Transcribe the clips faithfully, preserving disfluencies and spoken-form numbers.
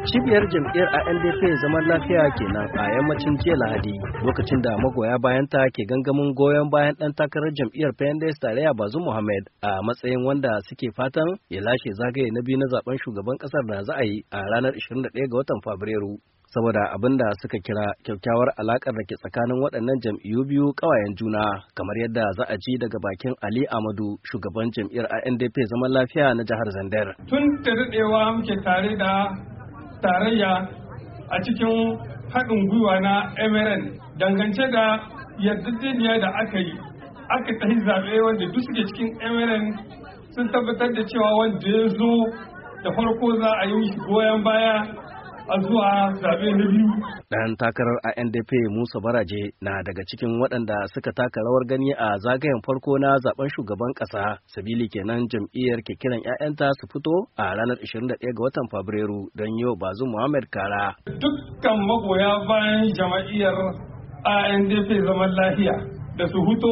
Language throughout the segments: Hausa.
Cibiyar jam'iyyar A N D P zaman lafiya kenan a yammacin jiya Lahadi lokacin da magoya bayanta ke gangamin goyon bayan ɗan takarar jam'iyyar P N D S tarayya Bazoum Mohammed a matsayin wanda suke fatan ya lashe zagaye na biyu na zaben shugaban ƙasar da za a yi a ranar ishirin da ɗaya ga watan Fabrairu. Saboda abin da suka kira kyakkyawar alakar da ke tsakanin waɗannan jam'iyyu biyu ƙawayen juna, kamar yadda za a ji daga bakin Ali Amadu, shugaban jam'iyyar A N D P zaman lafiya na jihar Zandar. Tun da daɗewa muke tare da tarayya a cikin haɗin gwiwa na M R N dangance da yarjejeniya da aka yi aka tafi zaɓe wanda duk suke cikin M R N sun tabbatar da cewa wanda ya zo da farko za a yi goyon baya a zuwa zaɓe na biyu. Dan takarar A N D P Musa Baraje na daga cikin waɗanda suka taka rawar gani a zagayen farko na zaben shugaban ƙasa. Sabili kenan jam'iyyar ke kiran ƴaƴanta su fito a ranar ishirin da ɗaya ga watan Fabrairu don yau Bazoum Mohammed kara. Dukkan magoya bayan jama'iyyar A N D P zaman lafiya da su fito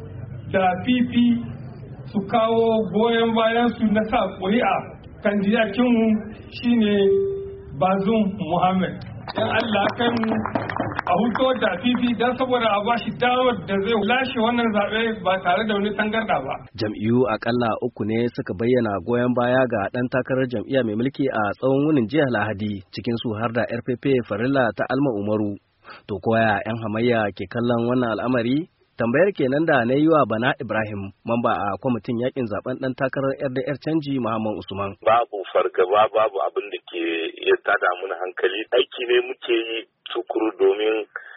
da fifi su kawo goyon bayan su na sa ƙuri'a. Kandidatinmu shine Bazoum Mohammed. Dan Allah kan a huto da fifi dan saboda a bashi damar da zai lashe wannan zaɓe ba tare da wani tangarda ba. Jam'iyyu akalla uku ne suka bayyana goyon baya ga ɗan takarar jam'iyya mai mulki a tsawon wunin jiya Lahadi, cikin su har da R P P Farilla ta Alma Umaru. To koya 'yan hamayya ke kallon wannan al'amari? Tambayar kenan da na yi wa Bana Ibrahim, mamba a kwamitin yakin zaben dan takarar R D R canji Muhammad Usman. Babu fargaba, babu abin da ke ya tada mun hankali. Aiki ne muke yi tukuru domin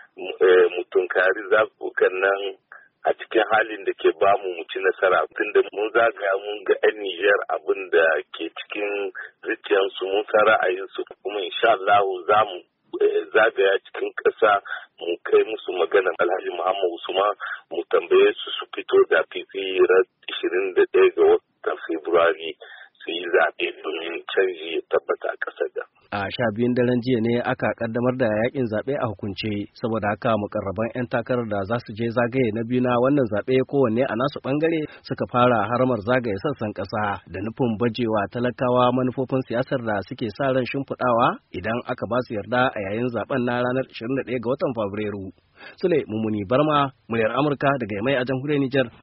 mu tunkari zaɓuɓɓukan nan a cikin halin da ke bamu mu ci nasara. Tunda mun zagaya mun ga 'yan Nijar abin da ke cikin zuciyarsu, mun san ra'ayinsu, kuma insha Allah za mu zagaya cikin ƙasa mu kai musu maganar Alhaji Muhammad Usman mu tambaye su su fito da fifi ran ishirin da ɗaya ga watan Fabrairu su yi zaɓe domin canji ya tabbata a ƙasar da. A sha biyun daren jiya ne aka kaddamar da yakin zaɓe a hukunce, saboda haka mukarraban 'yan takarar da za su je zagaye na biyu na wannan zaɓe kowanne a nasu ɓangare suka fara haramar zagaye sassan ƙasa da nufin bajewa talakawa manufofin siyasar da suke sa ran shimfiɗawa idan aka ba su yarda a yayin zaɓen na ranar ishirin da ɗaya ga watan Fabrairu. Sule Mumuni Barma, muryar Amurka daga Yamai a jamhuriyar Nijar.